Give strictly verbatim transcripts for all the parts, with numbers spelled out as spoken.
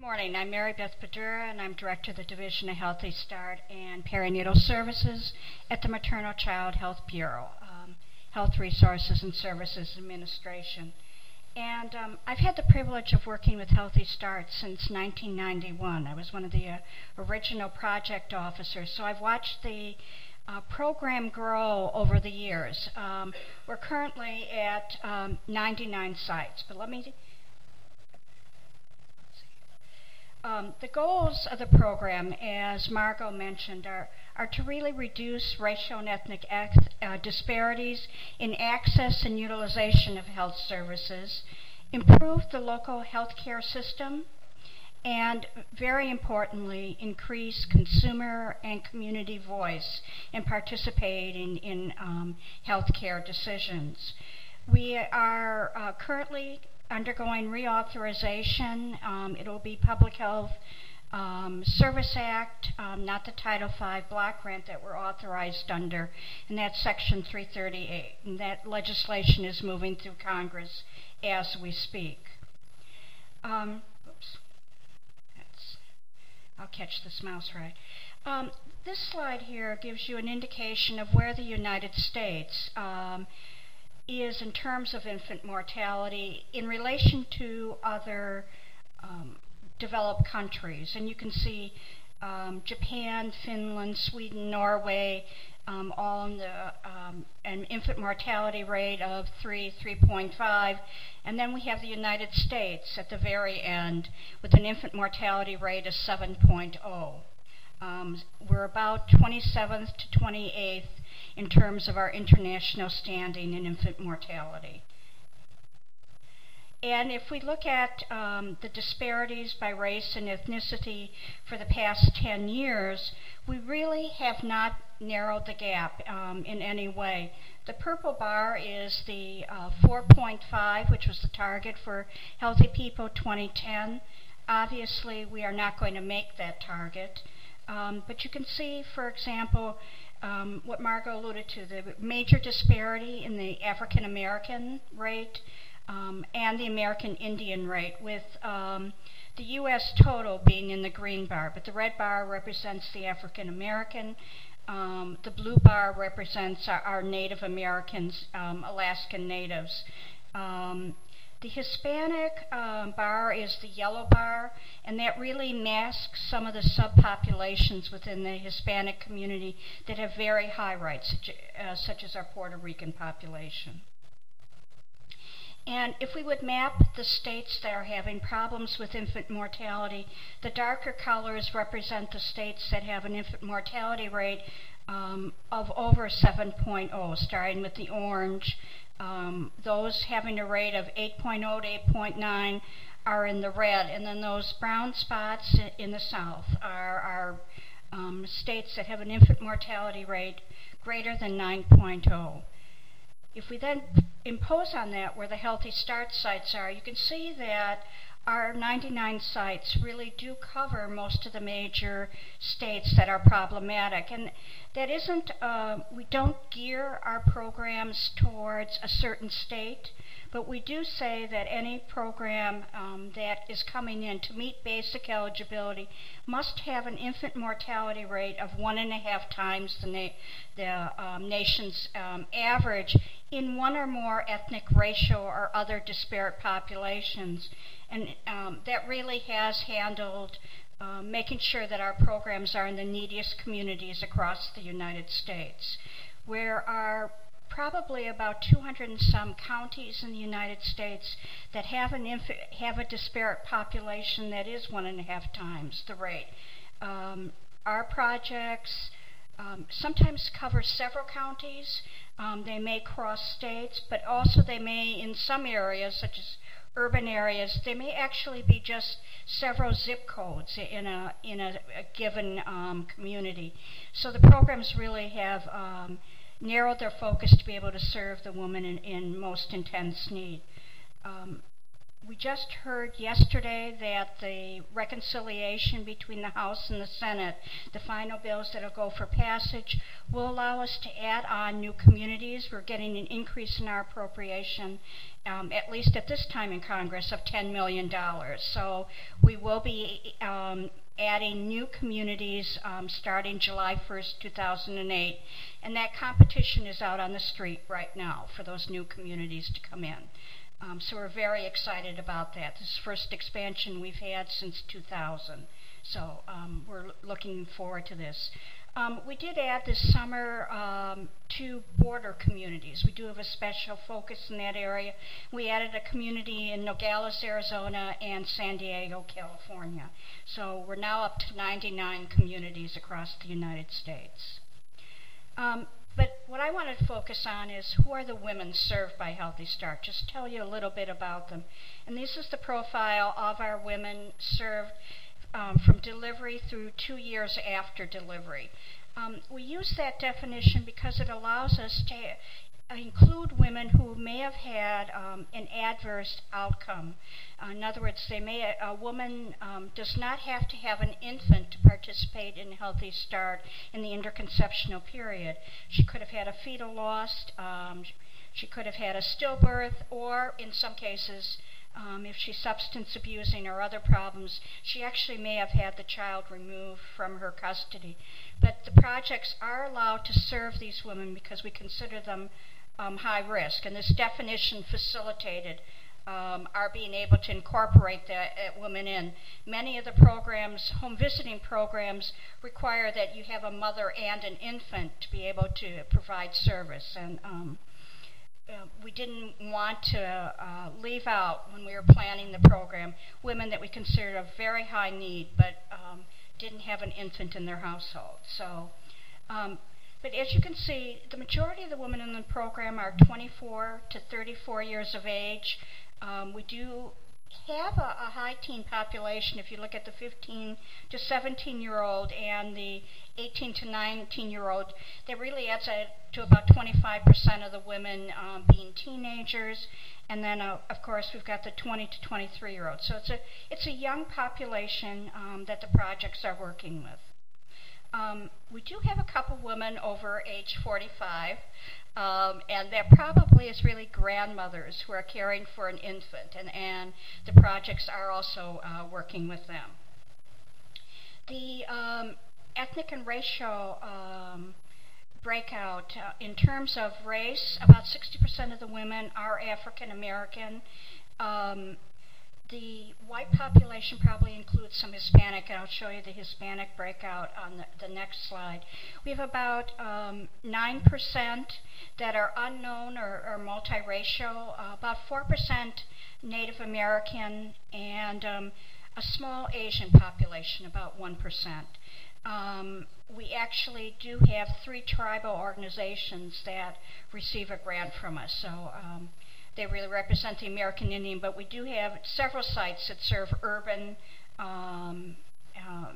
Good morning. I'm Mary Beth Badura, and I'm Director of the Division of Healthy Start and Perinatal Services at the Maternal Child Health Bureau, um, Health Resources and Services Administration. And um, I've had the privilege of working with Healthy Start since nineteen ninety-one. I was one of the uh, original project officers, so I've watched the uh, program grow over the years. Um, we're currently at um, ninety-nine sites, but let me Um, the goals of the program, as Margot mentioned, are, are to really reduce racial and ethnic ac uh, disparities in access and utilization of health services, improve the local healthcare system, and very importantly, increase consumer and community voice in participating in um, healthcare decisions. We are uh, currently undergoing reauthorization. Um, it will be Public Health um, Service Act, um, not the Title five block grant that we're authorized under, and that's Section three thirty-eight. And that legislation is moving through Congress as we speak. Um, oops. That's, I'll catch this mouse right. Um, this slide here gives you an indication of where the United States um, is in terms of infant mortality in relation to other um, developed countries. And you can see um, Japan, Finland, Sweden, Norway, um, all in the um, an infant mortality rate of three, three point five. And then we have the United States at the very end with an infant mortality rate of seven point oh. Um, we're about twenty-seventh to twenty-eighth in terms of our international standing in infant mortality. And if we look at um, the disparities by race and ethnicity for the past ten years, we really have not narrowed the gap um, in any way. The purple bar is the uh, four point five, which was the target for Healthy People twenty ten. Obviously, we are not going to make that target. Um, but you can see, for example, um, what Margot alluded to, the major disparity in the African American rate um, and the American Indian rate, with um, the U S total being in the green bar, but the red bar represents the African American. Um, the blue bar represents our, our Native Americans, um, Alaskan Natives. Um, The Hispanic um, bar is the yellow bar, and that really masks some of the subpopulations within the Hispanic community that have very high rates, such, uh, such as our Puerto Rican population. And if we would map the states that are having problems with infant mortality, the darker colors represent the states that have an infant mortality rate um, of over seven point oh, starting with the orange. Um, those having a rate of eight point oh to eight point nine are in the red, and then those brown spots in the south are, are um, states that have an infant mortality rate greater than nine point oh. If we then impose on that where the Healthy Start sites are, you can see that our ninety-nine sites really do cover most of the major states that are problematic. And that isn't, uh, we don't gear our programs towards a certain state, but we do say that any program um, that is coming in to meet basic eligibility must have an infant mortality rate of one and a half times the, na the um, nation's um, average in one or more ethnic, racial, or other disparate populations. And um, that really has handled uh, making sure that our programs are in the neediest communities across the United States. There are probably about two hundred and some counties in the United States that have, an inf have a disparate population that is one and a half times the rate. Um, our projects um, sometimes cover several counties. Um, they may cross states, but also they may, in some areas, such as urban areas, they may actually be just several zip codes in a, in a, a given um, community. So the programs really have um, narrowed their focus to be able to serve the woman in, in most intense need. Um, we just heard yesterday that the reconciliation between the House and the Senate, the final bills that will go for passage, will allow us to add on new communities. We're getting an increase in our appropriation, um, at least at this time in Congress, of ten million dollars. So we will be um, adding new communities um, starting July first, two thousand eight, and that competition is out on the street right now for those new communities to come in. Um, so we're very excited about that. This is the first expansion we've had since two thousand. So um, we're l- looking forward to this. Um, we did add this summer um, two border communities. We do have a special focus in that area. We added a community in Nogales, Arizona, and San Diego, California. So we're now up to ninety-nine communities across the United States. Um, But what I wanted to focus on is who are the women served by Healthy Start. Just tell you a little bit about them. And this is the profile of our women served um, from delivery through two years after delivery. Um, we use that definition because it allows us to include women who may have had um, an adverse outcome. Uh, in other words, they may a woman um, does not have to have an infant to participate in Healthy Start in the interconceptional period. She could have had a fetal loss, um, she could have had a stillbirth, or in some cases, um, if she's substance abusing or other problems, she actually may have had the child removed from her custody. But the projects are allowed to serve these women because we consider them Um, high risk, and this definition facilitated um, our being able to incorporate that uh, women in. Many of the programs, home visiting programs, require that you have a mother and an infant to be able to provide service, and um, uh, we didn't want to uh, leave out, when we were planning the program, women that we considered of very high need but um, didn't have an infant in their household. So. Um, But as you can see, the majority of the women in the program are twenty-four to thirty-four years of age. Um, we do have a, a high teen population. If you look at the fifteen to seventeen year old and the eighteen to nineteen year old, that really adds a, to about twenty-five percent of the women um, being teenagers. And then, uh, of course, we've got the twenty to twenty-three year olds. So it's a, it's a young population um, that the projects are working with. Um, we do have a couple women over age forty-five, um, and that probably is really grandmothers who are caring for an infant, and, and the projects are also uh, working with them. The um, ethnic and racial um, breakout, uh, in terms of race, about sixty percent of the women are African American. Um, The white population probably includes some Hispanic, and I'll show you the Hispanic breakout on the, the next slide. We have about um, nine percent that are unknown or, or multiracial, uh, about four percent Native American, and um, a small Asian population, about one percent. Um, we actually do have three tribal organizations that receive a grant from us. So. Um, They really represent the American Indian, but we do have several sites that serve urban um, um,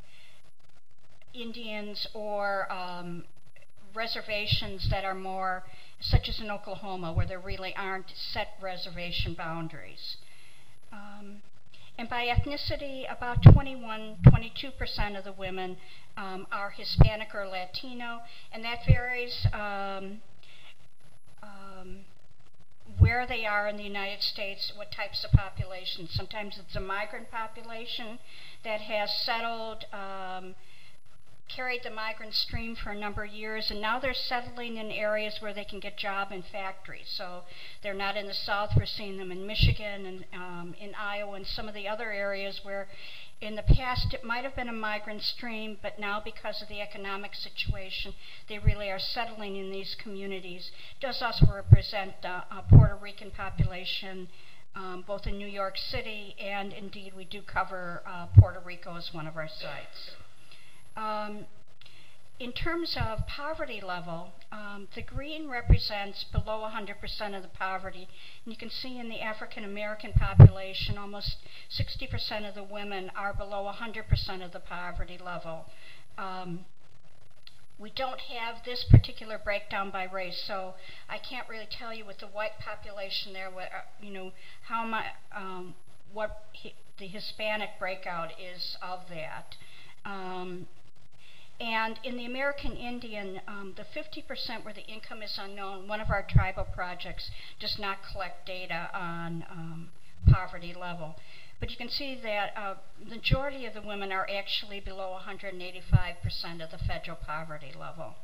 Indians or um, reservations that are more, such as in Oklahoma, where there really aren't set reservation boundaries. Um, and by ethnicity, about twenty-one, twenty-two percent of the women um, are Hispanic or Latino, and that varies um, um, where they are in the United States, what types of populations. Sometimes it's a migrant population that has settled, um, carried the migrant stream for a number of years, and now they're settling in areas where they can get job in factories. So they're not in the South. We're seeing them in Michigan and um, in Iowa and some of the other areas where in the past it might have been a migrant stream, but now because of the economic situation, they really are settling in these communities. It does also represent uh, a Puerto Rican population, um, both in New York City, and indeed we do cover uh, Puerto Rico as one of our sites. Um, in terms of poverty level, um, the green represents below one hundred percent of the poverty. And you can see in the African American population, almost sixty percent of the women are below one hundred percent of the poverty level. Um, we don't have this particular breakdown by race, so I can't really tell you with the white population there, what, uh, you know, how my, um, what hi the Hispanic breakout is of that. Um, And in the American Indian, um, the fifty percent where the income is unknown, one of our tribal projects does not collect data on um, poverty level. But you can see that uh, the majority of the women are actually below one hundred eighty-five percent of the federal poverty level.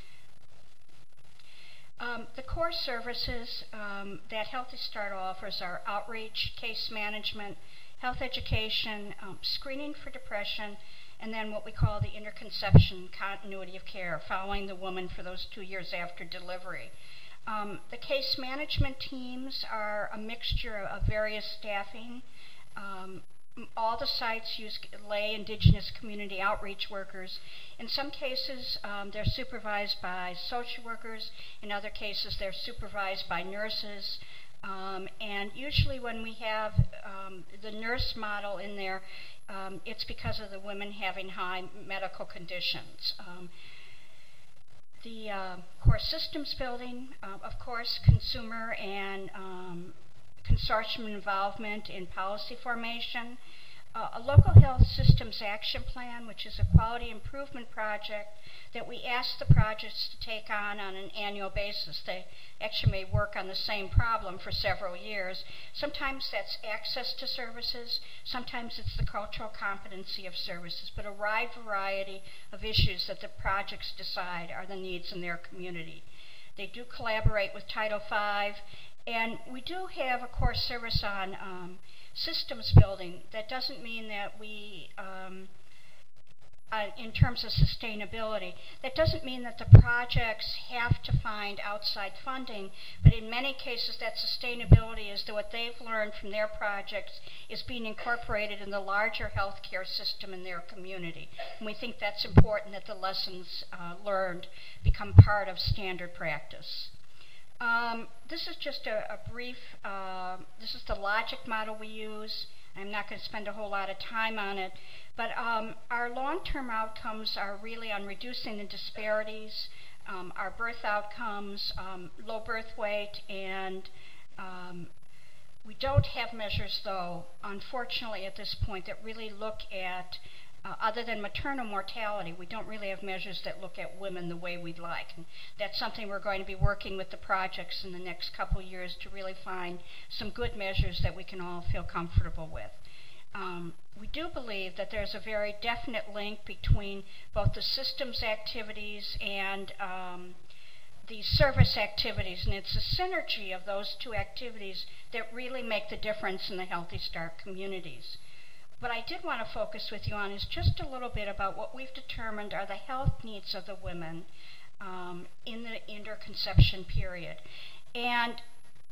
Um, the core services um, that Healthy Start offers are outreach, case management, health education, um, screening for depression, and then what we call the interconception continuity of care, following the woman for those two years after delivery. Um, the case management teams are a mixture of various staffing. Um, all the sites use lay indigenous community outreach workers. In some cases, um, they're supervised by social workers. In other cases, they're supervised by nurses. Um, and usually when we have um, the nurse model in there, um, it's because of the women having high medical conditions. Um, the uh, core systems building, uh, of course, consumer and um, consortium involvement in policy formation, uh, a local health systems action plan, which is a quality improvement project that we ask the projects to take on on an annual basis. They actually may work on the same problem for several years. Sometimes that's access to services, sometimes it's the cultural competency of services, but a wide variety of issues that the projects decide are the needs in their community. They do collaborate with Title five. And we do have a core service on um, systems building. That doesn't mean that we, um, uh, in terms of sustainability, that doesn't mean that the projects have to find outside funding, but in many cases that sustainability is that what they've learned from their projects is being incorporated in the larger healthcare system in their community. And we think that's important, that the lessons uh, learned become part of standard practice. Um, this is just a, a brief, uh, this is the logic model we use. I'm not going to spend a whole lot of time on it, but um, our long-term outcomes are really on reducing the disparities, um, our birth outcomes, um, low birth weight, and um, we don't have measures, though, unfortunately at this point, that really look at Uh, other than maternal mortality, we don't really have measures that look at women the way we'd like. And that's something we're going to be working with the projects in the next couple years to really find some good measures that we can all feel comfortable with. Um, we do believe that there's a very definite link between both the systems activities and um, the service activities, and it's a synergy of those two activities that really make the difference in the Healthy Start communities. What I did want to focus with you on is just a little bit about what we've determined are the health needs of the women um, in the interconception period. And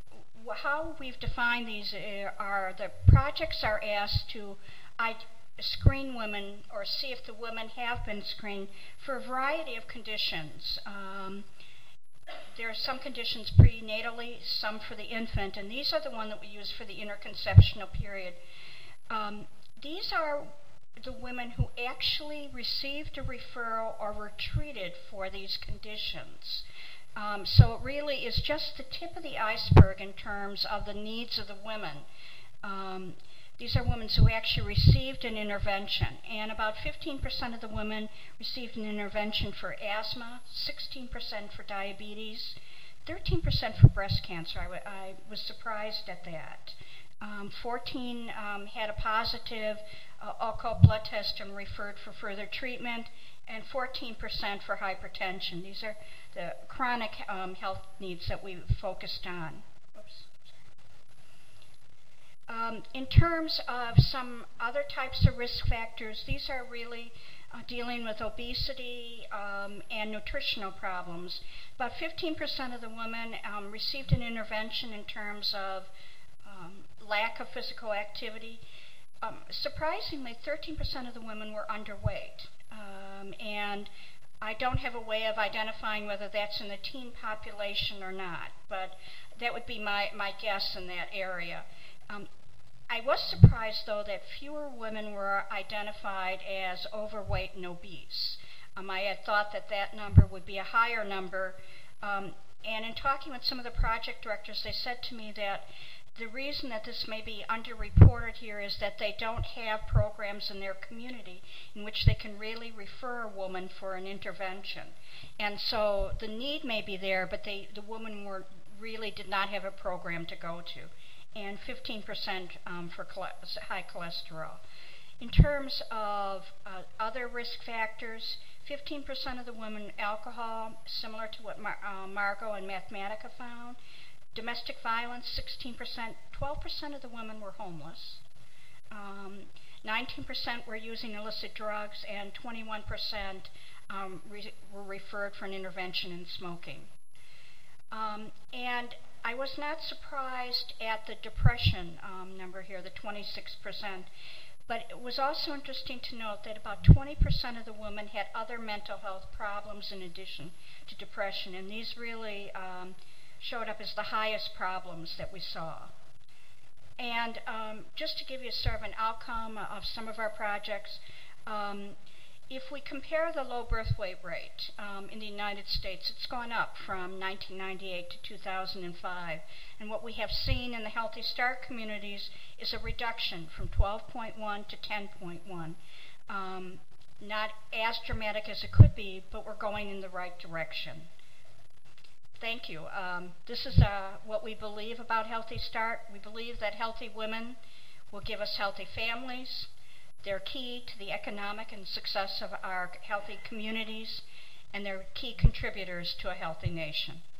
how we've defined these are the projects are asked to I, screen women or see if the women have been screened for a variety of conditions. Um, there are some conditions prenatally, some for the infant, and these are the ones that we use for the interconceptional period. Um, These are the women who actually received a referral or were treated for these conditions. Um, so it really is just the tip of the iceberg in terms of the needs of the women. Um, these are women who actually received an intervention, and about fifteen percent of the women received an intervention for asthma, sixteen percent for diabetes, thirteen percent for breast cancer. I, w I was surprised at that. Um, fourteen um, had a positive uh, all-call blood test and referred for further treatment, and fourteen percent for hypertension. These are the chronic um, health needs that we focused on. Oops. Um, in terms of some other types of risk factors, these are really uh, dealing with obesity um, and nutritional problems. About fifteen percent of the women um, received an intervention in terms of um, lack of physical activity. Um, surprisingly, thirteen percent of the women were underweight. Um, and I don't have a way of identifying whether that's in the teen population or not, but that would be my, my guess in that area. Um, I was surprised, though, that fewer women were identified as overweight and obese. Um, I had thought that that number would be a higher number, um, and in talking with some of the project directors, they said to me that the reason that this may be underreported here is that they don't have programs in their community in which they can really refer a woman for an intervention. And so the need may be there, but they, the woman were, really did not have a program to go to. And fifteen percent um, for chole- high cholesterol. In terms of uh, other risk factors, fifteen percent of the women alcohol, similar to what Mar- uh, Margot and Mathematica found. Domestic violence, sixteen percent. twelve percent of the women were homeless. Um, nineteen percent were using illicit drugs, and twenty-one percent um, re- were referred for an intervention in smoking. Um, and I was not surprised at the depression um, number here, the twenty-six percent. But it was also interesting to note that about twenty percent of the women had other mental health problems in addition to depression, and these really um, showed up as the highest problems that we saw. And um, just to give you sort of an outcome of some of our projects, um, if we compare the low birth weight rate um, in the United States, it's gone up from nineteen ninety-eight to two thousand five. And what we have seen in the Healthy Start communities is a reduction from twelve point one to ten point one. Um, not as dramatic as it could be, but we're going in the right direction. Thank you. Um, this is uh, what we believe about Healthy Start. We believe that healthy women will give us healthy families. They're key to the economic and success of our healthy communities, and they're key contributors to a healthy nation.